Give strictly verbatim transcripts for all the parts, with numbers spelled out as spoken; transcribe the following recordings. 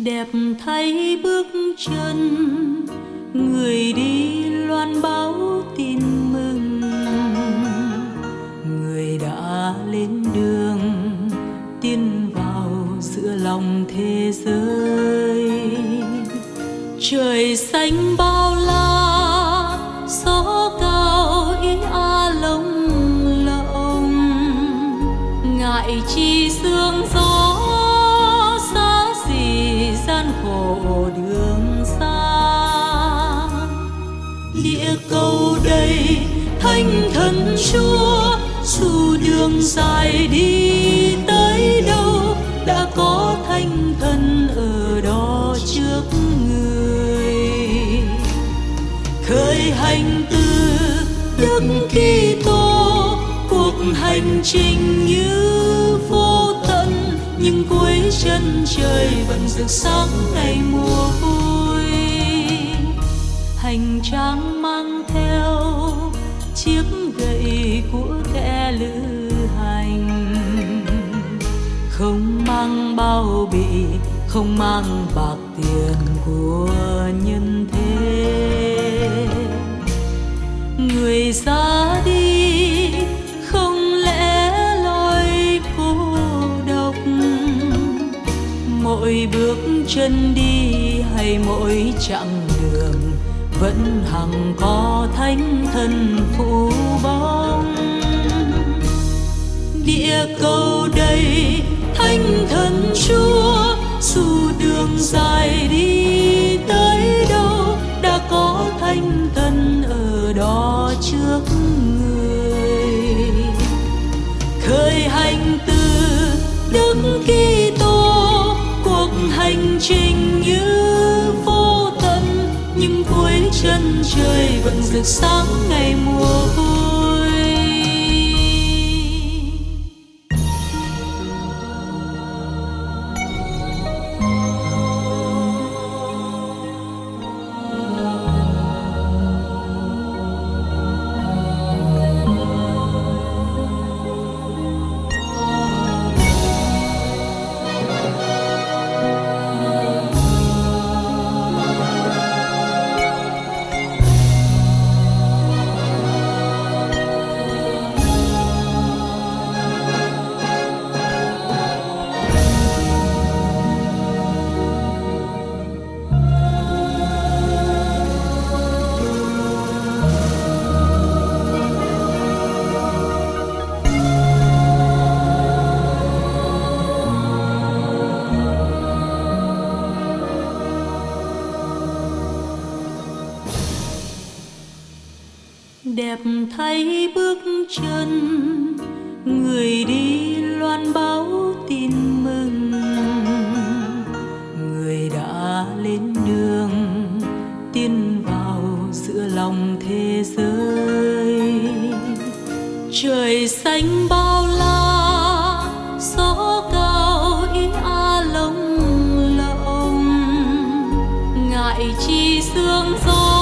Đẹp thay bước chân người đi loan báo tin mừng, người đã lên đường tiến vào giữa lòng thế giới. Trời xanh bao la, gió cao ý a lông lộng, ngại chi sương gió xa gì gian khổ đường xa. Địa cầu đầy thánh thần Chúa, dù đường dài đi tới đâu đã có thánh thần ở đó trước người. Khởi hành từ Đức Kitô, cuộc hành trình như vô tận, nhưng cuối chân trời vẫn rực sáng ngày mùa vui. Hành trang mang theo chiếc gậy của kẻ lữ hành, không mang bao bì, không mang bạc tiền của nhân thế. Người ra đi không lẽ loi cô độc, mỗi bước chân đi hay mỗi chặng đường vẫn hằng có thánh thần phụ bóng. Địa cầu đầy thánh thần Chúa, dù đường dài đi tới đâu đã có thánh thần ở đó trước người. Khởi hành từ Đức Kitô, cuộc hành trình như vô tận, nhưng cuối chân trời vẫn rực sáng ngày mùa vui. Đẹp thay bước chân người đi loan báo tin mừng, người đã lên đường tiến vào giữa lòng thế giới. Trời xanh bao la, gió cao ý a lông lộng, ngại chi sương gió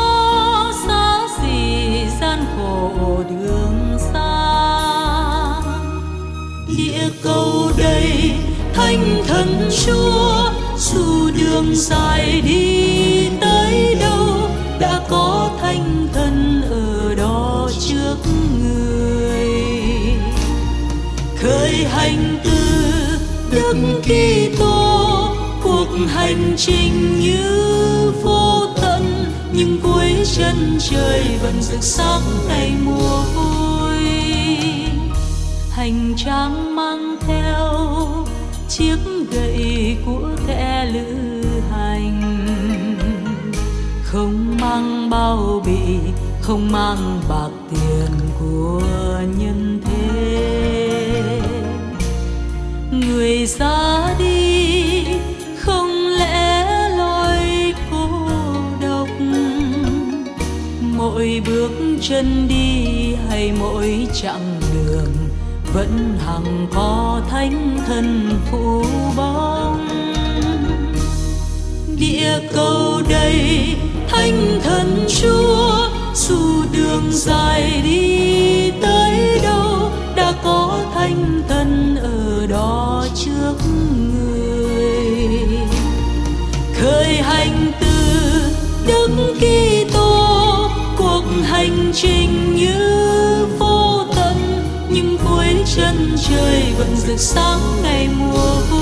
gian khổ đường xa. Địa cầu đầy thánh thần Chúa, dù đường dài đi tới đâu đã có thánh thần ở đó trước người. Khởi hành từ Đức Kitô, cuộc hành trình như vô tận, nhưng cuối chân trời vẫn rực sáng ngày mùa vui. Hành trang mang theo chiếc gậy của kẻ lữ hành, không mang bao bì, không mang bạc tiền của nhân thế. Người ra đi không lẽ loi cô độc, mỗi bước chân đi hay mỗi chặng đường vẫn hằng có thánh thần phụ bóng. Địa cầu đầy thánh thần Chúa, dù đường dài đi tới đâu đã có thánh thần ở đó trước người. thời hành từ Đức Kitô, cuộc hành trình như vô tận, nhưng cuối chân trời vẫn rực sáng ngày mùa